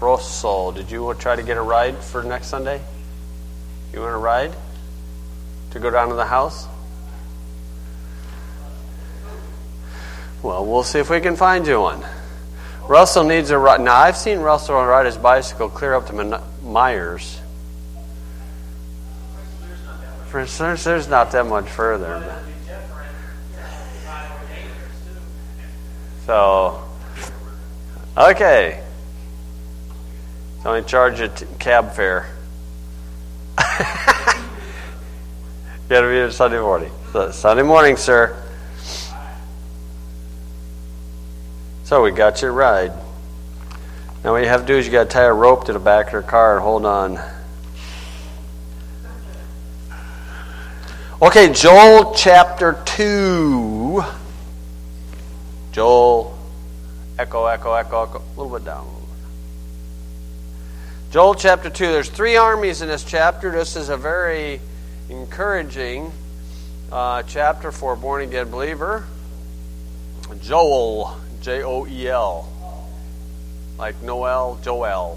Russell, did you try to get a ride for next Sunday? You want a ride to go down to the house? Well, we'll see if we can find you one. Russell needs a ride. Now, I've seen Russell ride his bicycle clear up to Myers. For instance, there's not that much further. So, okay. It's only charge a cab fare. You gotta be here Sunday morning. So, Sunday morning, sir. So we got your ride. Now what you have to do is you got to tie a rope to the back of your car and hold on. Okay, Joel chapter 2. Joel, echo, echo, echo, echo. A little bit down. Joel chapter 2. There's 3 armies in this chapter. This is a very encouraging chapter for a born-again believer. Joel, Joel, like Noel, Joel.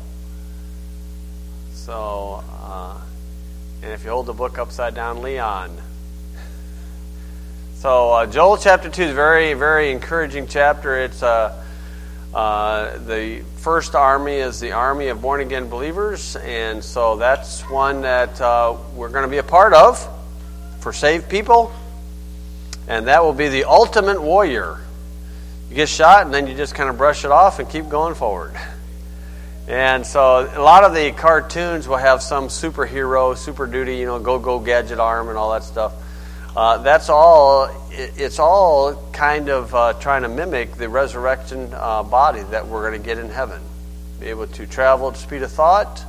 So, and if you hold the book upside down, Leon. So, Joel chapter 2 is a very, very encouraging chapter. It's the first army is the army of born-again believers, and so that's one that we're going to be a part of for saved people, and that will be the ultimate warrior. You get shot, and then you just kind of brush it off and keep going forward. And so a lot of the cartoons will have some superhero, super duty, go gadget arm and all that stuff. That's all. It's all kind of trying to mimic the resurrection body that we're going to get in heaven. Be able to travel at the speed of thought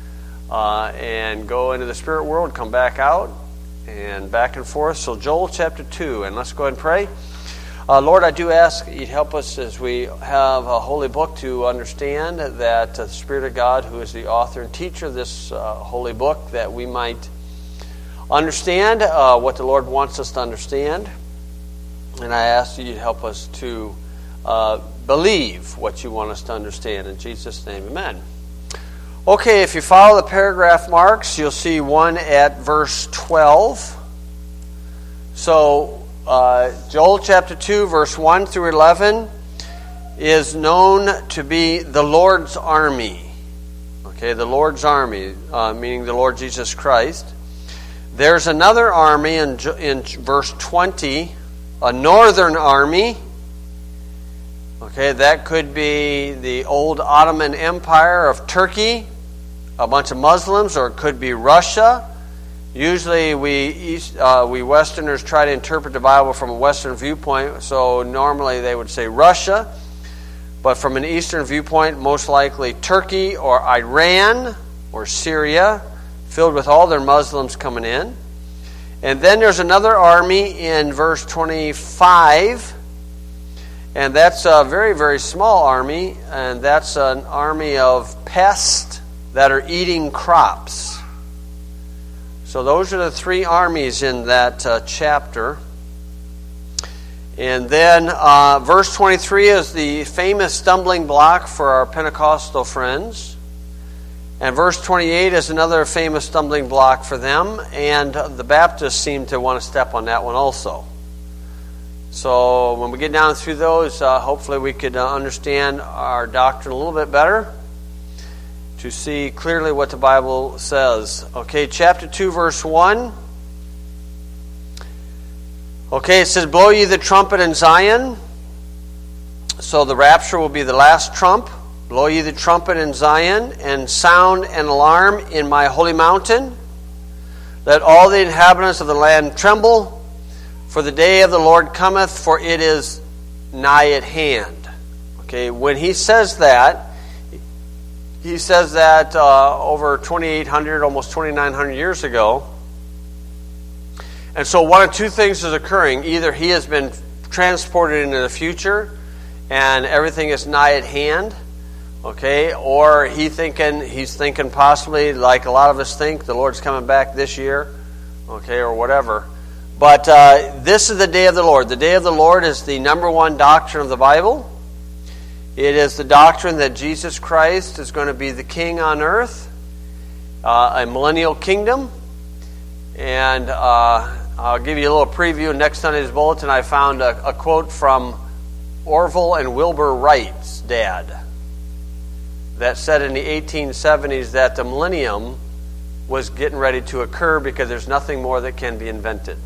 and go into the spirit world, come back out, and back and forth. So Joel chapter 2, and let's go ahead and pray. Lord, I do ask you'd help us as we have a holy book to understand that the Spirit of God, who is the author and teacher of this holy book, that we might understand what the Lord wants us to understand. And I ask you'd help us to believe what you want us to understand. In Jesus' name, amen. Okay, if you follow the paragraph marks, you'll see one at verse 12. So, Joel chapter 2, verse 1 through 11 is known to be the Lord's army. Okay, the Lord's army, meaning the Lord Jesus Christ. There's another army in verse 20, a northern army. Okay, that could be the old Ottoman Empire of Turkey, a bunch of Muslims, or it could be Russia. Usually we Westerners try to interpret the Bible from a Western viewpoint, so normally they would say Russia. But from an Eastern viewpoint, most likely Turkey or Iran or Syria, filled with all their Muslims coming in. And then there's another army in verse 25, and that's a very, very small army, and that's an army of pests that are eating crops. So those are the 3 armies in that chapter. And then verse 23 is the famous stumbling block for our Pentecostal friends. And verse 28 is another famous stumbling block for them. And the Baptists seem to want to step on that one also. So when we get down through those, hopefully we could understand our doctrine a little bit better, to see clearly what the Bible says. Okay, chapter 2, verse 1. Okay, it says, "Blow ye the trumpet in Zion." So the rapture will be the last trump. "Blow ye the trumpet in Zion, and sound an alarm in my holy mountain. Let all the inhabitants of the land tremble, for the day of the Lord cometh, for it is nigh at hand." Okay, when he says that, he says that over 2,800, almost 2,900 years ago. And so one of 2 things is occurring. Either he has been transported into the future and everything is nigh at hand, okay, or he's thinking possibly, like a lot of us think, the Lord's coming back this year, okay, or whatever. But this is the day of the Lord. The day of the Lord is the number 1 doctrine of the Bible. It is the doctrine that Jesus Christ is going to be the king on earth, a millennial kingdom. And I'll give you a little preview. Next Sunday's bulletin, I found a quote from Orville and Wilbur Wright's dad that said in the 1870s that the millennium was getting ready to occur because there's nothing more that can be invented.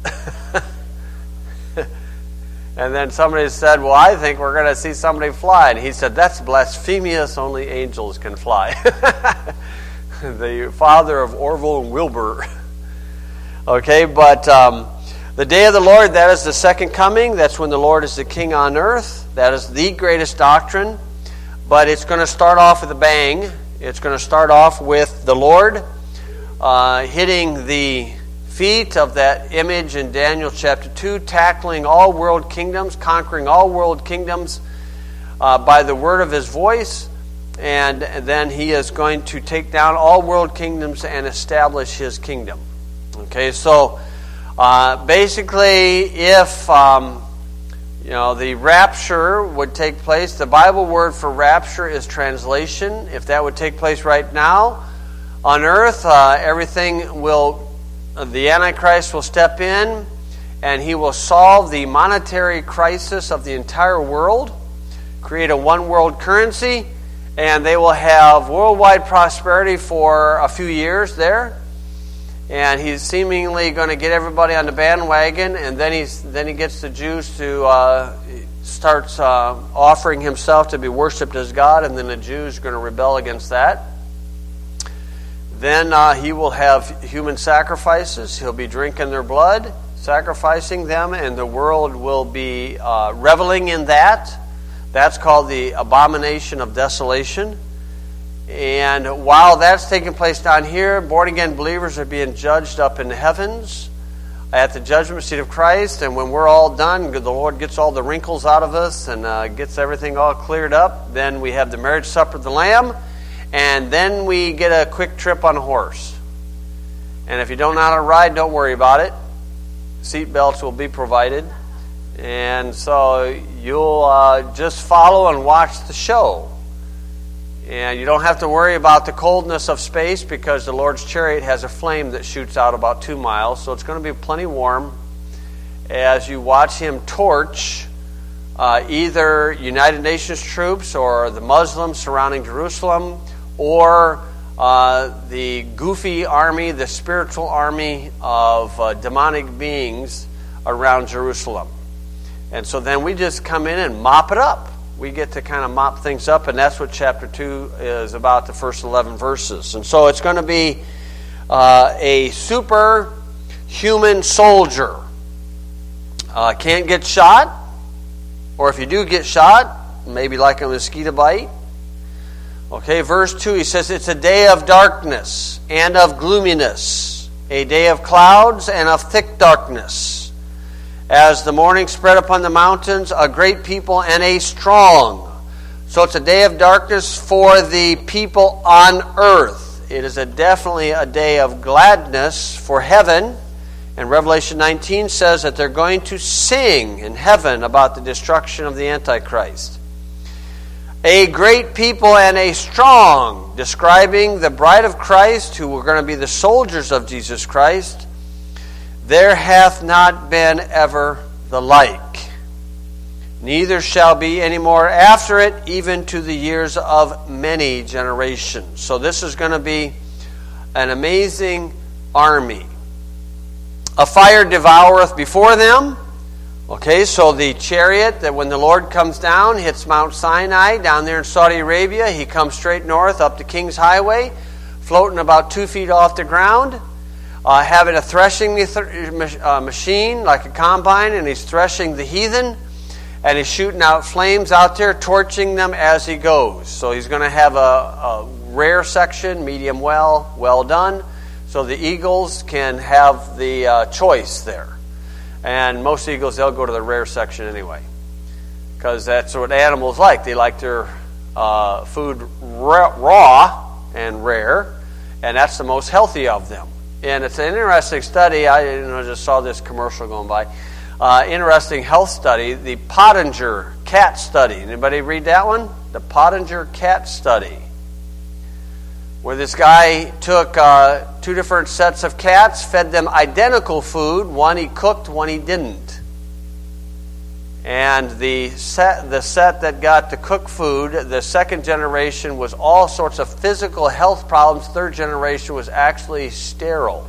And then somebody said, well, I think we're going to see somebody fly. And he said, that's blasphemous. Only angels can fly. The father of Orville and Wilbur. Okay, but the day of the Lord, that is the second coming. That's when the Lord is the king on earth. That is the greatest doctrine. But it's going to start off with a bang. It's going to start off with the Lord hitting the feet of that image in Daniel chapter 2, tackling all world kingdoms, conquering all world kingdoms by the word of his voice. And then he is going to take down all world kingdoms and establish his kingdom. Okay, so basically if the rapture would take place, the Bible word for rapture is translation. If that would take place right now on earth, everything will... The Antichrist will step in and he will solve the monetary crisis of the entire world, create a one world currency, and they will have worldwide prosperity for a few years there. And he's seemingly going to get everybody on the bandwagon, and then he gets the Jews to starts offering himself to be worshipped as God, and then the Jews are going to rebel against that. Then he will have human sacrifices. He'll be drinking their blood, sacrificing them, and the world will be reveling in that. That's called the abomination of desolation. And while that's taking place down here, born-again believers are being judged up in the heavens at the judgment seat of Christ. And when we're all done, the Lord gets all the wrinkles out of us and gets everything all cleared up. Then we have the marriage supper of the Lamb. And then we get a quick trip on a horse. And if you don't know how to ride, don't worry about it. Seat belts will be provided. And so you'll just follow and watch the show. And you don't have to worry about the coldness of space because the Lord's chariot has a flame that shoots out about 2 miles. So it's going to be plenty warm as you watch him torch either United Nations troops or the Muslims surrounding Jerusalem, or the goofy army, the spiritual army of demonic beings around Jerusalem. And so then we just come in and mop it up. We get to kind of mop things up, and that's what chapter 2 is about, the first 11 verses. And so it's going to be a superhuman soldier. Can't get shot, or if you do get shot, maybe like a mosquito bite. Okay, verse 2, he says, it's a day of darkness and of gloominess, a day of clouds and of thick darkness. As the morning spread upon the mountains, a great people and a strong. So it's a day of darkness for the people on earth. It is definitely a day of gladness for heaven. And Revelation 19 says that they're going to sing in heaven about the destruction of the Antichrist. A great people and a strong, describing the bride of Christ, who are going to be the soldiers of Jesus Christ. There hath not been ever the like, neither shall be any more after it, even to the years of many generations. So this is going to be an amazing army. A fire devoureth before them. Okay, so the chariot that when the Lord comes down, hits Mount Sinai down there in Saudi Arabia, he comes straight north up the King's Highway, floating about 2 feet off the ground, having a threshing machine like a combine, and he's threshing the heathen, and he's shooting out flames out there, torching them as he goes. So he's going to have a rare section, medium well done, so the eagles can have the choice there. And most eagles, they'll go to the rare section anyway, because that's what animals like. They like their food raw and rare, and that's the most healthy of them. And it's an interesting study. I just saw this commercial going by. Interesting health study, the Pottinger cat study. Anybody read that one? the Pottinger cat study, where this guy took two different sets of cats, fed them identical food. One he cooked, one he didn't. And the set that got the cooked food, the second generation was all sorts of physical health problems. Third generation was actually sterile.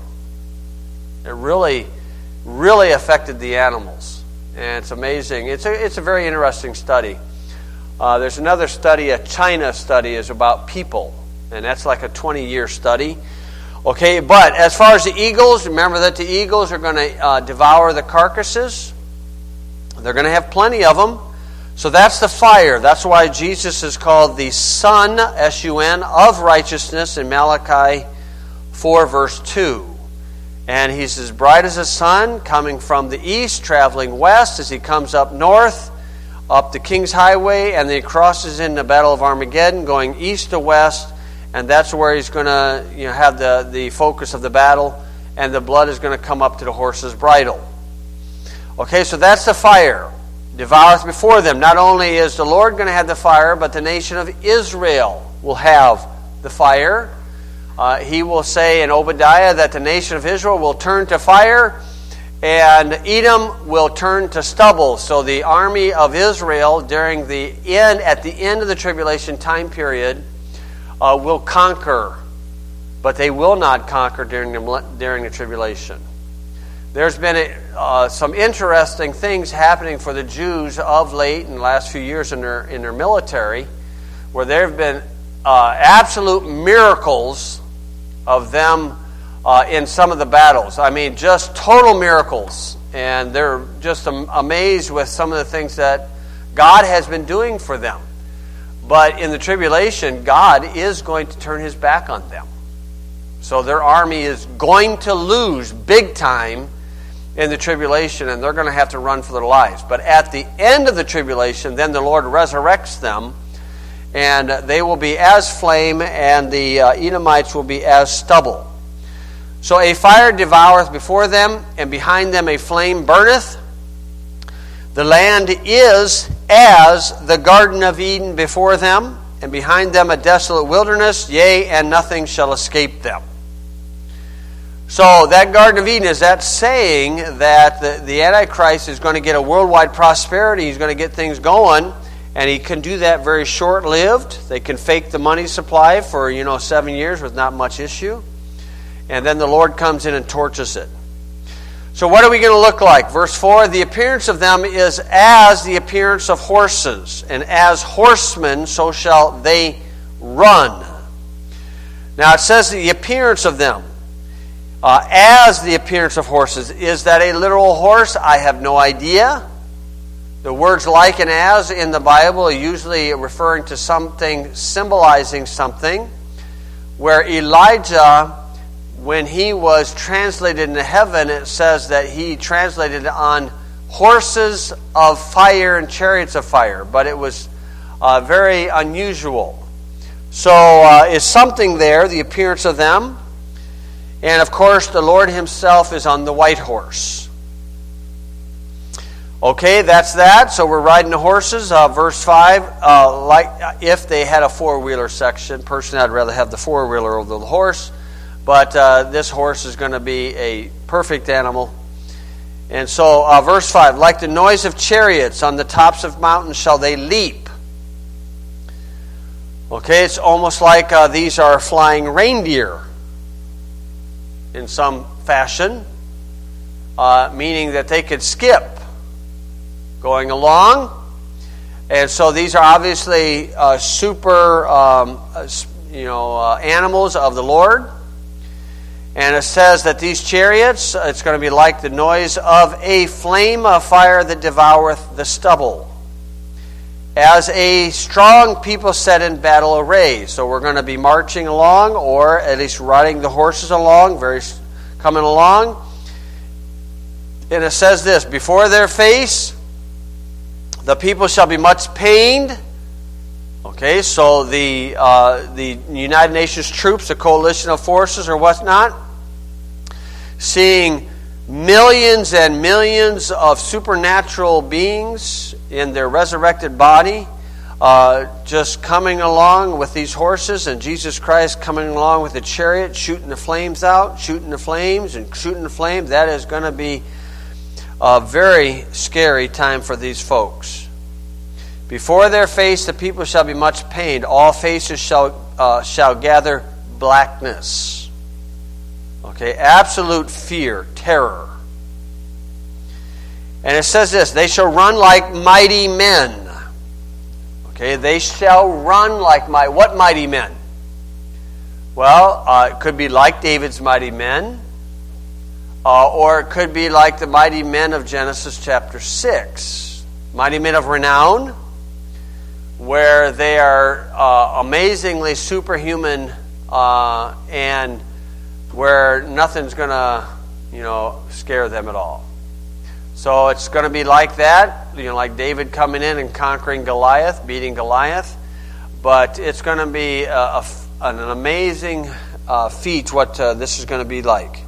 It really, really affected the animals. And it's amazing. It's a very interesting study. There's another study, a China study, is about people. And that's like a 20-year study. Okay, but as far as the eagles, remember that the eagles are going to devour the carcasses. They're going to have plenty of them. So that's the fire. That's why Jesus is called the Son, S-U-N, of righteousness in Malachi 4, verse 2. And he's as bright as the sun, coming from the east, traveling west as he comes up north, up the King's Highway, and then he crosses in the Battle of Armageddon, going east to west, and that's where he's going to have the focus of the battle, and the blood is going to come up to the horse's bridle. Okay, so that's the fire. Devoureth before them. Not only is the Lord going to have the fire, but the nation of Israel will have the fire. He will say in Obadiah that the nation of Israel will turn to fire, and Edom will turn to stubble. So the army of Israel at the end of the tribulation time period will conquer, but they will not conquer during the tribulation. There's been some interesting things happening for the Jews of late in the last few years in their military, where there have been absolute miracles of them in some of the battles. I mean, just total miracles. And they're just amazed with some of the things that God has been doing for them. But in the tribulation, God is going to turn his back on them. So their army is going to lose big time in the tribulation, and they're going to have to run for their lives. But at the end of the tribulation, then the Lord resurrects them, and they will be as flame, and the Edomites will be as stubble. So a fire devoureth before them, and behind them a flame burneth. The land is as the Garden of Eden before them, and behind them a desolate wilderness, yea, and nothing shall escape them. So that Garden of Eden, is that saying that the Antichrist is going to get a worldwide prosperity, he's going to get things going, and he can do that very short-lived. They can fake the money supply for 7 years with not much issue. And then the Lord comes in and torches it. So what are we going to look like? Verse 4, the appearance of them is as the appearance of horses, and as horsemen so shall they run. Now it says the appearance of them. As the appearance of horses. Is that a literal horse? I have no idea. The words like and as in the Bible are usually referring to something, symbolizing something. Where Elijah, when he was translated into heaven, it says that he translated on horses of fire and chariots of fire. But it was very unusual. So is something there, the appearance of them. And of course, the Lord himself is on the white horse. Okay, that's that. So we're riding the horses. Verse 5, like if they had a four-wheeler section. Personally, I'd rather have the four-wheeler over the horse. But this horse is going to be a perfect animal. And so, verse 5, like the noise of chariots on the tops of mountains shall they leap. Okay, it's almost like these are flying reindeer in some fashion, meaning that they could skip going along. And so these are obviously super animals of the Lord. And it says that these chariots, it's going to be like the noise of a flame of fire that devoureth the stubble, as a strong people set in battle array. So we're going to be marching along, or at least riding the horses along, coming along. And it says this, before their face the people shall be much pained. Okay, so the United Nations troops, a coalition of forces or whatnot, seeing millions and millions of supernatural beings in their resurrected body, just coming along with these horses, and Jesus Christ coming along with the chariot, shooting the flames out, shooting the flames, and shooting the flames. That is going to be a very scary time for these folks. Before their face the people shall be much pained. All faces shall gather blackness. Okay, absolute fear, terror. And it says this, they shall run like mighty men. Okay, they shall run like what mighty men? Well, it could be like David's mighty men, or it could be like the mighty men of Genesis chapter 6. Mighty men of renown, where they are amazingly superhuman, and where nothing's going to, scare them at all. So it's going to be like that, like David coming in and conquering Goliath, beating Goliath. But it's going to be an amazing feat what this is going to be like.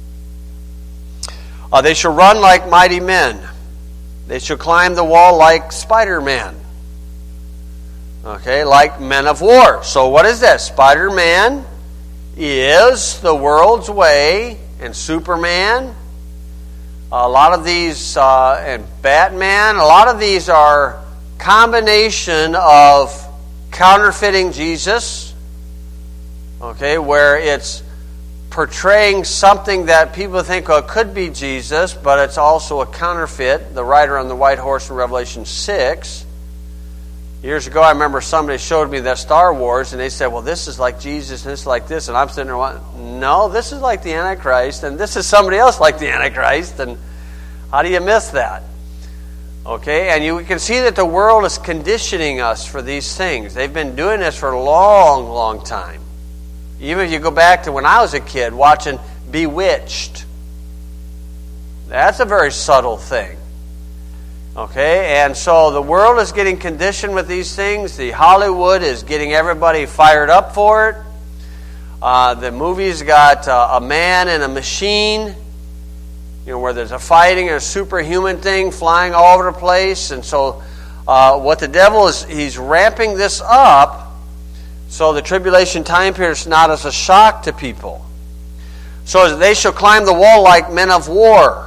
They shall run like mighty men. They shall climb the wall like Spider-Man. Okay, like men of war. So what is that? Spider-Man is the world's way, and Superman. A lot of these, and Batman, a lot of these are combination of counterfeiting Jesus, okay, where it's portraying something that people think, could be Jesus, but it's also a counterfeit. The rider on the white horse in Revelation 6. Years ago, I remember somebody showed me that Star Wars, and they said, well, this is like Jesus, and this is like this. And I'm sitting there going, no, this is like the Antichrist, and this is somebody else like the Antichrist. And how do you miss that? Okay, and you can see that the world is conditioning us for these things. They've been doing this for a long, long time. Even if you go back to when I was a kid, watching Bewitched. That's a very subtle thing. Okay, and so the world is getting conditioned with these things. The Hollywood is getting everybody fired up for it. The movie's got a man and a machine, where there's a fighting or a superhuman thing flying all over the place. And so what the devil is, he's ramping this up so the tribulation time period is not as a shock to people. So they shall climb the wall like men of war.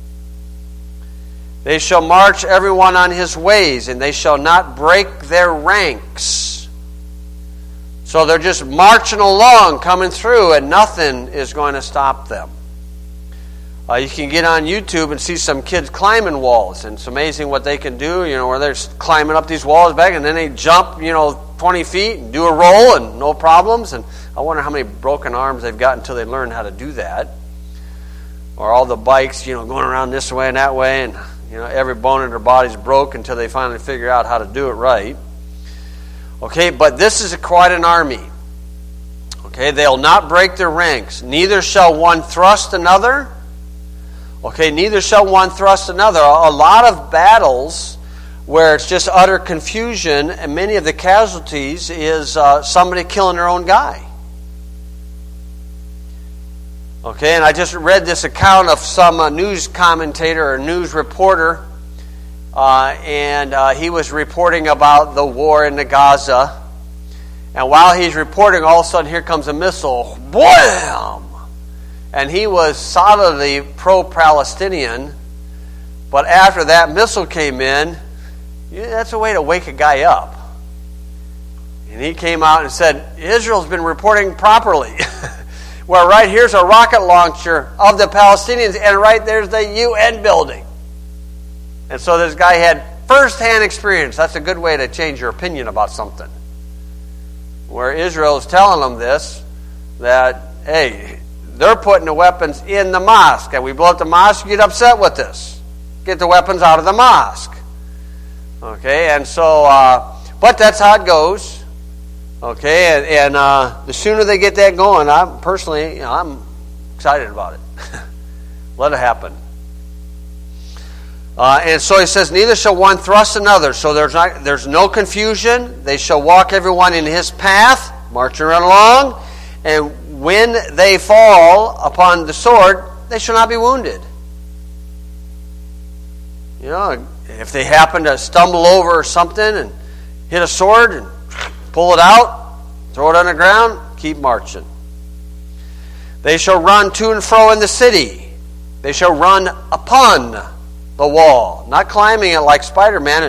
They shall march everyone on his ways, and they shall not break their ranks. So they're just marching along, coming through, and nothing is going to stop them. You can get on YouTube and see some kids climbing walls, and it's amazing what they can do, where they're climbing up these walls back, and then they jump, 20 feet and do a roll, and no problems. And I wonder how many broken arms they've got until they learn how to do that. Or all the bikes, going around this way and that way, and every bone in their body's broke until they finally figure out how to do it right. Okay, but this is quite an army. Okay, they'll not break their ranks. Neither shall one thrust another. Okay, neither shall one thrust another. A lot of battles where it's just utter confusion, and many of the casualties is somebody killing their own guy. Okay, and I just read this account of some news commentator or news reporter, and he was reporting about the war in Gaza. And while he's reporting, all of a sudden here comes a missile. Wham! And he was solidly pro-Palestinian, but after that missile came in, that's a way to wake a guy up. And he came out and said, Israel's been reporting properly. Well, right here's a rocket launcher of the Palestinians, and right there's the UN building. And so this guy had first-hand experience. That's a good way to change your opinion about something. Where Israel is telling them this, that, hey, they're putting the weapons in the mosque, and we blow up the mosque, you get upset with this. Get the weapons out of the mosque. Okay, and so, but that's how it goes. Okay, and the sooner they get that going, I'm excited about it. Let it happen. And so he says, neither shall one thrust another. So there's no confusion. They shall walk everyone in his path, marching right along. And when they fall upon the sword, they shall not be wounded. If they happen to stumble over something and hit a sword and pull it out, throw it on the ground, keep marching. They shall run to and fro in the city. They shall run upon the wall, not climbing it like Spider-Man.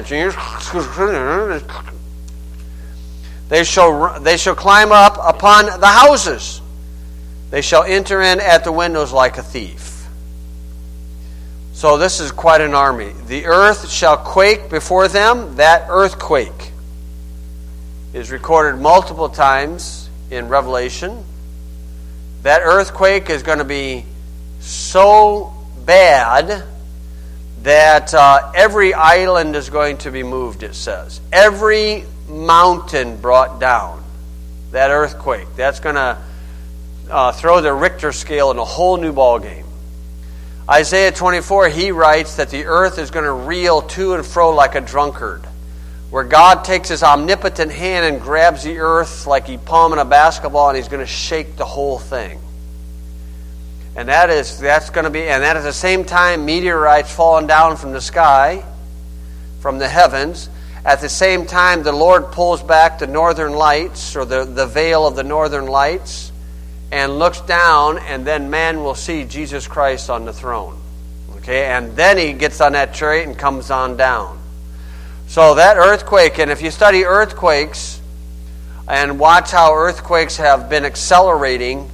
They shall climb up upon the houses. They shall enter in at the windows like a thief. So this is quite an army. The earth shall quake before them. That earthquake is recorded multiple times in Revelation. That earthquake is going to be so bad that every island is going to be moved, it says. Every mountain brought down. That earthquake. That's going to throw the Richter scale in a whole new ballgame. Isaiah 24, he writes that the earth is going to reel to and fro like a drunkard, where God takes his omnipotent hand and grabs the earth like he's palming a basketball, and he's going to shake the whole thing. And that's going to be, and that at the same time, meteorites falling down from the sky, from the heavens. At the same time, the Lord pulls back the northern lights, or the veil of the northern lights, and looks down, and then man will see Jesus Christ on the throne. Okay, and then he gets on that chariot and comes on down. So that earthquake, and if you study earthquakes and watch how earthquakes have been accelerating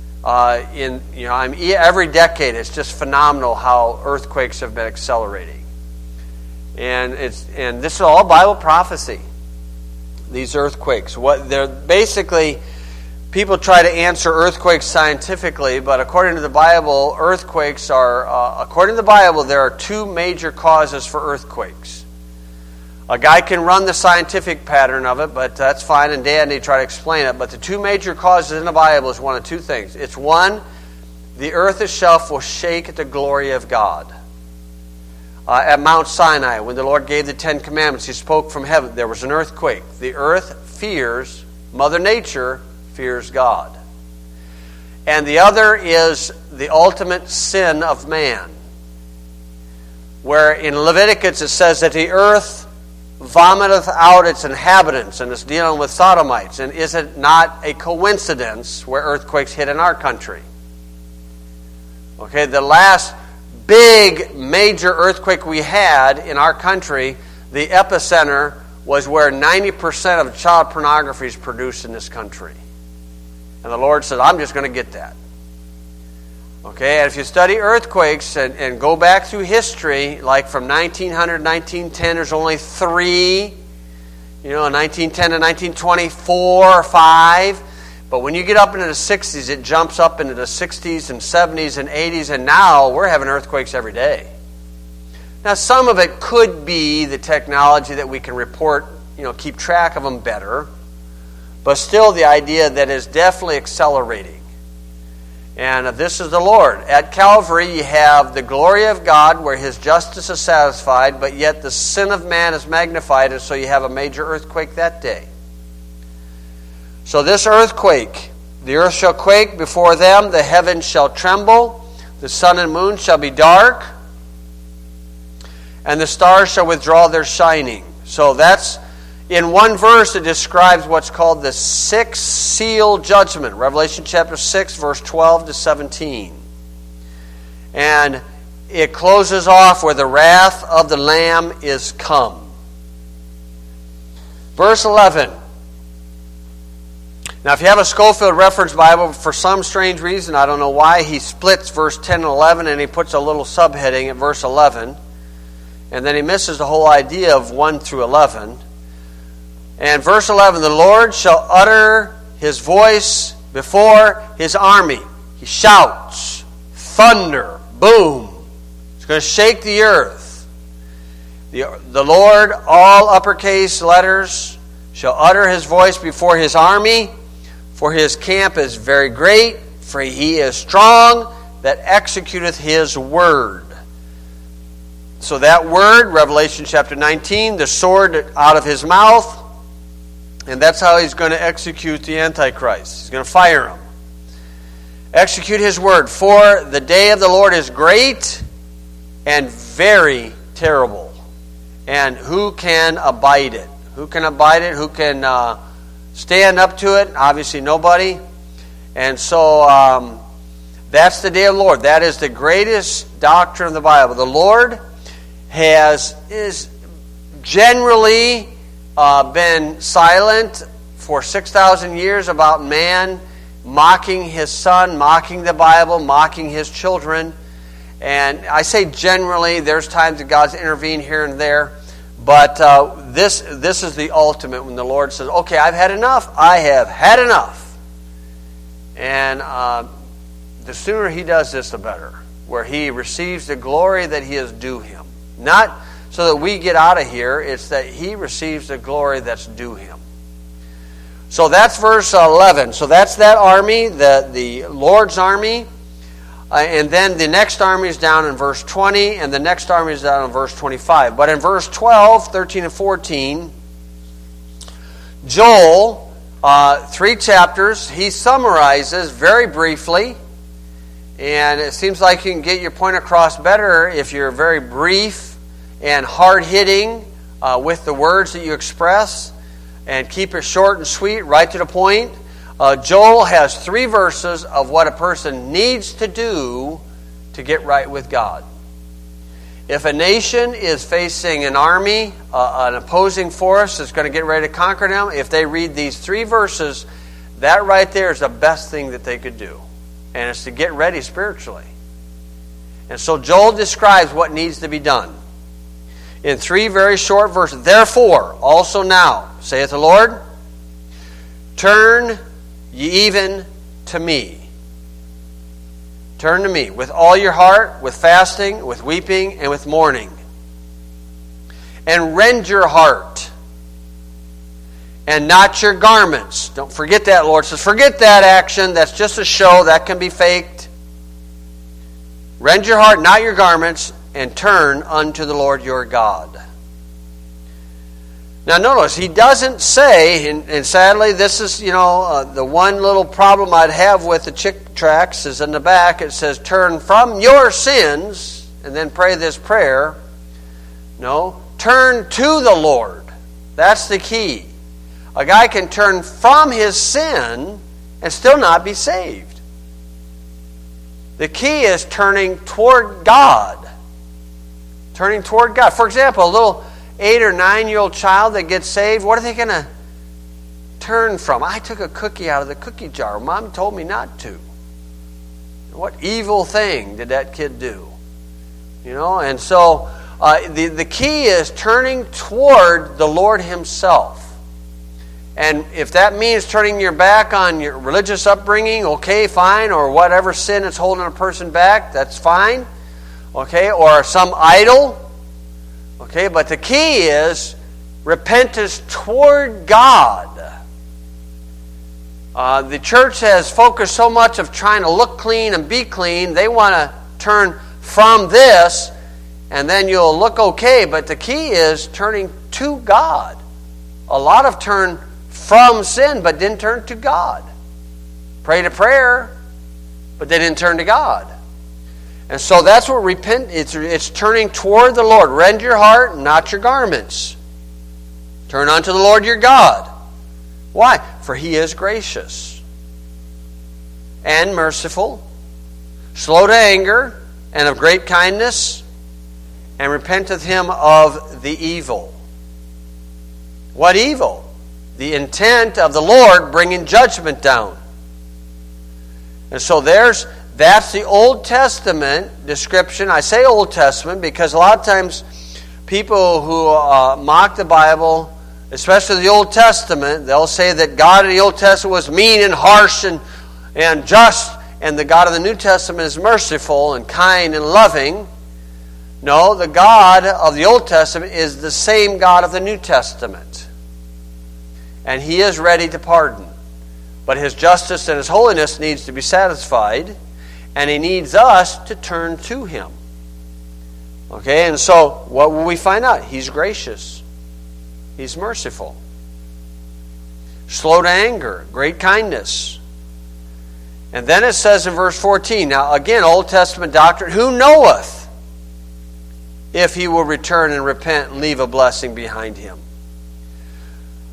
every decade, it's just phenomenal how earthquakes have been accelerating. And this is all Bible prophecy. These earthquakes, what they're basically, people try to answer earthquakes scientifically, but according to the Bible, earthquakes are according to the Bible, there are two major causes for earthquakes. A guy can run the scientific pattern of it, but that's fine, and Danny try to explain it. But the two major causes in the Bible is one of two things. It's one, the earth itself will shake at the glory of God. At Mount Sinai, when the Lord gave the Ten Commandments, he spoke from heaven. There was an earthquake. The earth fears, Mother Nature fears God. And the other is the ultimate sin of man, where in Leviticus it says that the earth vomiteth out its inhabitants, and it's dealing with sodomites. And is it not a coincidence where earthquakes hit in our country? Okay, the last big major earthquake we had in our country, the epicenter was where 90% of child pornography is produced in this country. And the Lord said, I'm just going to get that. Okay, and if you study earthquakes and go back through history, like from 1900 to 1910, there's only 3. 1910 to 1920, 4 or 5. But when you get up into the 60s, it jumps up into the 60s and 70s and 80s, and now we're having earthquakes every day. Now, some of it could be the technology that we can report, keep track of them better, but still the idea that is definitely accelerating. And this is the Lord. At Calvary, you have the glory of God where his justice is satisfied, but yet the sin of man is magnified, and so you have a major earthquake that day. So this earthquake, the earth shall quake before them, the heavens shall tremble, the sun and moon shall be dark, and the stars shall withdraw their shining. So that's, in one verse, it describes what's called the sixth seal judgment. Revelation chapter 6, verse 12 to 17. And it closes off where the wrath of the Lamb is come. Verse 11. Now, if you have a Schofield Reference Bible, for some strange reason, I don't know why, he splits verse 10 and 11, and he puts a little subheading at verse 11. And then he misses the whole idea of 1 through 11. And verse 11, the Lord shall utter his voice before his army. He shouts, thunder, boom. It's going to shake the earth. The Lord, all uppercase letters, shall utter his voice before his army, for his camp is very great, for he is strong that executeth his word. So that word, Revelation chapter 19, the sword out of his mouth, and that's how he's going to execute the Antichrist. He's going to fire him. Execute his word. For the day of the Lord is great and very terrible. And who can abide it? Who can abide it? Who can stand up to it? Obviously nobody. And so that's the day of the Lord. That is the greatest doctrine of the Bible. The Lord is generally been silent for 6,000 years about man mocking his Son, mocking the Bible, mocking his children. And I say generally, there's times that God's intervened here and there. But this is the ultimate when the Lord says, okay, I've had enough. I have had enough. And the sooner he does this, the better. Where he receives the glory that he is due him. Not so that we get out of here. It's that he receives the glory that's due him. So that's verse 11. So that's that army, the Lord's army. And then the next army is down in verse 20, and the next army is down in verse 25. But in verse 12, 13, and 14, Joel, 3 chapters, he summarizes very briefly. And it seems like you can get your point across better if you're very brief and hard-hitting with the words that you express. And keep it short and sweet, right to the point. Joel has 3 verses of what a person needs to do to get right with God. If a nation is facing an army, an opposing force that's going to get ready to conquer them, if they read these 3 verses, that right there is the best thing that they could do. And it's to get ready spiritually. And so Joel describes what needs to be done in 3 very short verses. Therefore, also now, saith the Lord, turn ye even to me. Turn to me with all your heart, with fasting, with weeping, and with mourning. And rend your heart, and not your garments. Don't forget that, Lord says. Forget that action. That's just a show. That can be faked. Rend your heart, not your garments, and turn unto the Lord your God. Now notice, he doesn't say, and sadly this is, the one little problem I'd have with the Chick tracts is in the back. It says, turn from your sins, and then pray this prayer. No, turn to the Lord. That's the key. A guy can turn from his sin and still not be saved. The key is turning toward God. Turning toward God. For example, a little 8 or 9-year-old child that gets saved, what are they going to turn from? I took a cookie out of the cookie jar. Mom told me not to. What evil thing did that kid do? And so the key is turning toward the Lord himself. And if that means turning your back on your religious upbringing, okay, fine, or whatever sin is holding a person back, that's fine. Okay, or some idol. Okay, but the key is repentance toward God. The church has focused so much of trying to look clean and be clean. They want to turn from this, and then you'll look okay. But the key is turning to God. A lot of turn from sin, but didn't turn to God. Prayed a prayer, but they didn't turn to God. And so that's what repent. It's turning toward the Lord. Rend your heart, not your garments. Turn unto the Lord your God. Why? For he is gracious and merciful, slow to anger, and of great kindness, and repenteth him of the evil. What evil? The intent of the Lord bringing judgment down. And so that's the Old Testament description. I say Old Testament because a lot of times people who mock the Bible, especially the Old Testament, they'll say that God in the Old Testament was mean and harsh and just, and the God of the New Testament is merciful and kind and loving. No, the God of the Old Testament is the same God of the New Testament. And he is ready to pardon. But his justice and his holiness needs to be satisfied. And he needs us to turn to him. Okay, and so what will we find out? He's gracious. He's merciful. Slow to anger. Great kindness. And then it says in verse 14, now again, Old Testament doctrine, who knoweth if he will return and repent and leave a blessing behind him?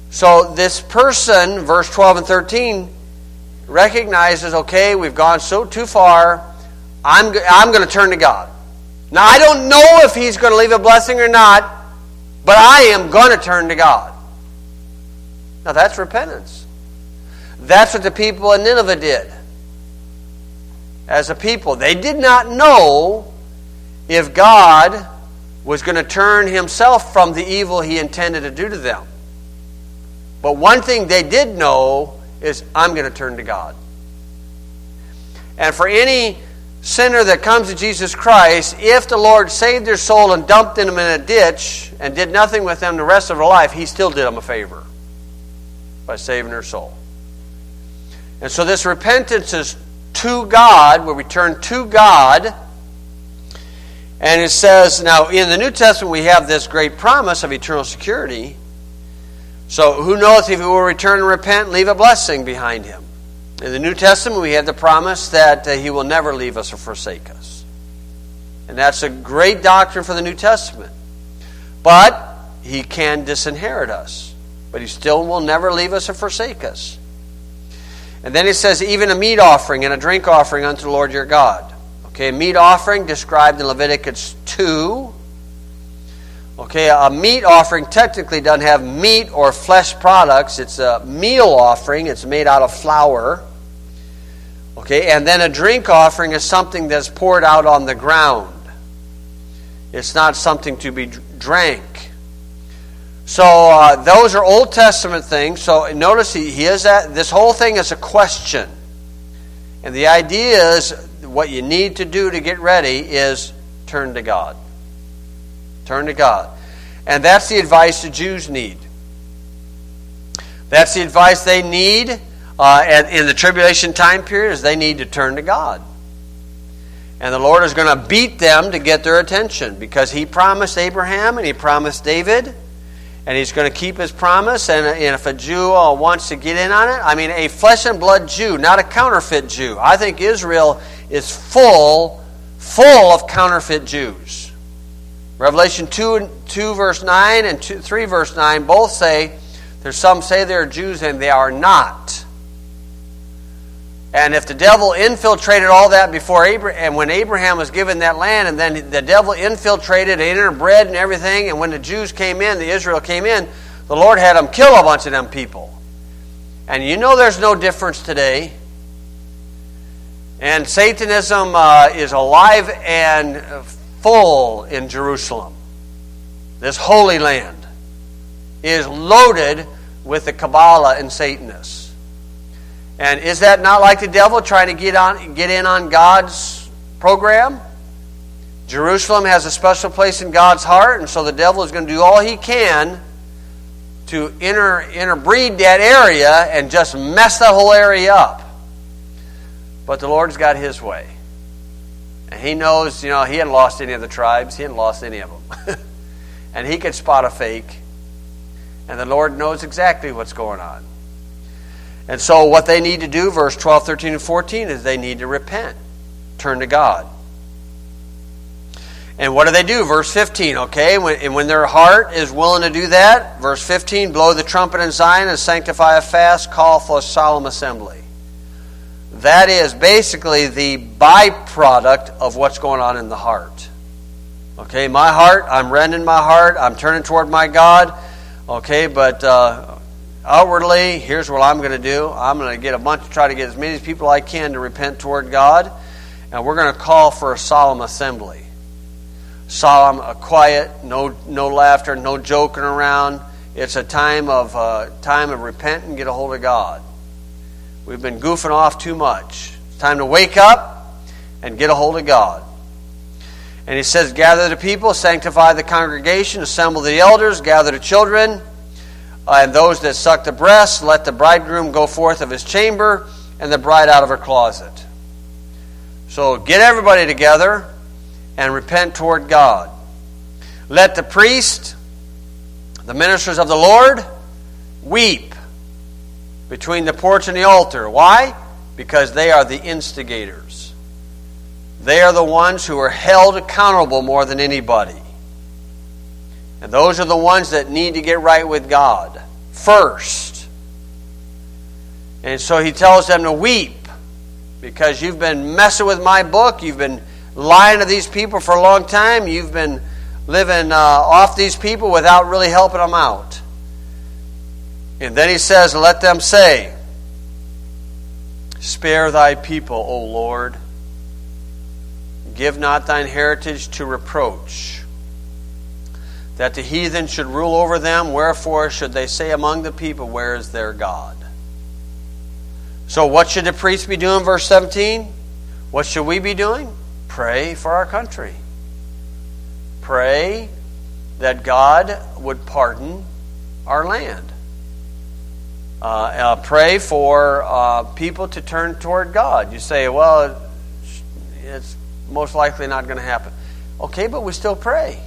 So this person, verse 12 and 13, recognizes, okay, we've gone so too far, I'm going to turn to God. Now, I don't know if he's going to leave a blessing or not, but I am going to turn to God. Now, that's repentance. That's what the people in Nineveh did. As a people, they did not know if God was going to turn himself from the evil he intended to do to them. But one thing they did know is, I'm going to turn to God. And for any sinner that comes to Jesus Christ, if the Lord saved their soul and dumped them in a ditch and did nothing with them the rest of their life, he still did them a favor by saving their soul. And so this repentance is to God, where we turn to God. And it says, now in the New Testament we have this great promise of eternal security. So who knows if he will return and repent and leave a blessing behind him. In the New Testament we have the promise that he will never leave us or forsake us. And that's a great doctrine for the New Testament. But he can disinherit us. But he still will never leave us or forsake us. And then it says, even a meat offering and a drink offering unto the Lord your God. Okay, a meat offering described in Leviticus 2. Okay, a meat offering technically doesn't have meat or flesh products. It's a meal offering. It's made out of flour. Okay, and then a drink offering is something that's poured out on the ground. It's not something to be drank. So those are Old Testament things. So notice he is at this whole thing is a question. And the idea is what you need to do to get ready is turn to God. Turn to God. And that's the advice the Jews need. That's the advice they need in the tribulation time period, is they need to turn to God. And the Lord is going to beat them to get their attention, because he promised Abraham and he promised David, and he's going to keep his promise. And if a Jew wants to get in on it, I mean a flesh and blood Jew, not a counterfeit Jew. I think Israel is full of counterfeit Jews. Revelation 2 verse 9 and 3 verse 9 both say, there's some say they're Jews and they are not. And if the devil infiltrated all that before Abraham, and when Abraham was given that land, and then the devil infiltrated, interbred and everything, and when the Jews came in, the Israel came in, the Lord had them kill a bunch of them people. And you know there's no difference today. And Satanism is alive and full in Jerusalem. This holy land is loaded with the Kabbalah and Satanists. And is that not like the devil trying to get in on God's program? Jerusalem has a special place in God's heart, and so the devil is going to do all he can to interbreed that area and just mess that whole area up. But the Lord's got his way. And he knows, he hadn't lost any of the tribes. He hadn't lost any of them. And he could spot a fake. And the Lord knows exactly what's going on. And so what they need to do, verse 12, 13, and 14, is they need to repent. Turn to God. And what do they do? Verse 15, okay? When their heart is willing to do that, verse 15, blow the trumpet in Zion and sanctify a fast, call for a solemn assembly. That is basically the byproduct of what's going on in the heart. Okay, my heart, I'm rending my heart, I'm turning toward my God. Okay, but outwardly, here's what I'm going to do. I'm going to try to get as many people I can to repent toward God. And we're going to call for a solemn assembly. Solemn, quiet, no laughter, no joking around. It's a time of repent and get a hold of God. We've been goofing off too much. It's time to wake up and get a hold of God. And he says, gather the people, sanctify the congregation, assemble the elders, gather the children, and those that suck the breast, let the bridegroom go forth of his chamber, and the bride out of her closet. So get everybody together and repent toward God. Let the priest, the ministers of the Lord, weep between the porch and the altar. Why? Because they are the instigators. They are the ones who are held accountable more than anybody. And those are the ones that need to get right with God first. And so he tells them to weep because you've been messing with my book. You've been lying to these people for a long time. You've been living off these people without really helping them out. And then he says, let them say, spare thy people, O Lord. Give not thine heritage to reproach, that the heathen should rule over them. Wherefore should they say among the people, where is their God? So what should the priests be doing, verse 17? What should we be doing? Pray for our country. Pray that God would pardon our land. Pray for people to turn toward God. You say, well, it's most likely not going to happen. Okay, but we still pray.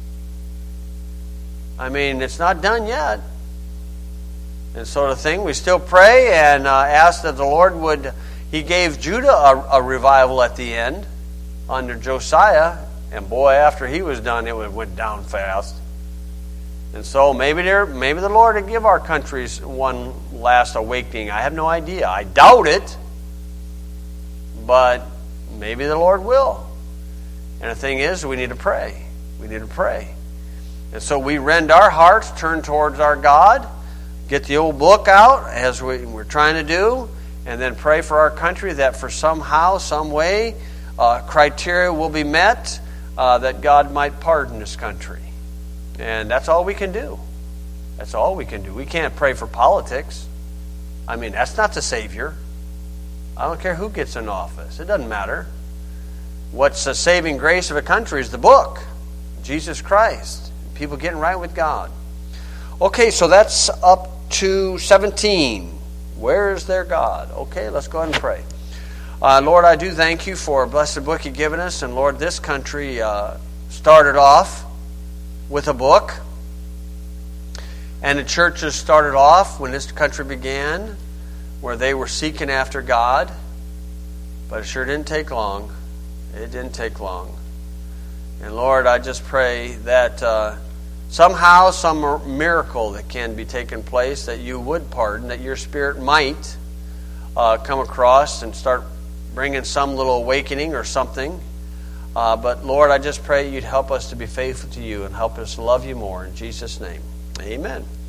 I mean, it's not done yet. And so the thing, we still pray and ask that the Lord would... He gave Judah a revival at the end under Josiah. And boy, after he was done, it went down fast. And so maybe the Lord would give our countries one last awakening. I have no idea. I doubt it. But maybe the Lord will. And the thing is, we need to pray. We need to pray. And so we rend our hearts, turn towards our God, get the old book out, as we're trying to do, and then pray for our country that for somehow, some way, criteria will be met that God might pardon this country. And that's all we can do. That's all we can do. We can't pray for politics. I mean, that's not the Savior. I don't care who gets in office. It doesn't matter. What's the saving grace of a country is the book, Jesus Christ. People getting right with God. Okay, so that's up to 17. Where is their God? Okay, let's go ahead and pray. Lord, I do thank you for a blessed book you've given us. And Lord, this country started off with a book. And the churches started off when this country began, where they were seeking after God. But it sure didn't take long. It didn't take long. And Lord, I just pray that somehow some miracle that can be taking place, that you would pardon, that your Spirit might come across and start bringing some little awakening or something. But Lord, I just pray you'd help us to be faithful to you and help us love you more. In Jesus' name, amen.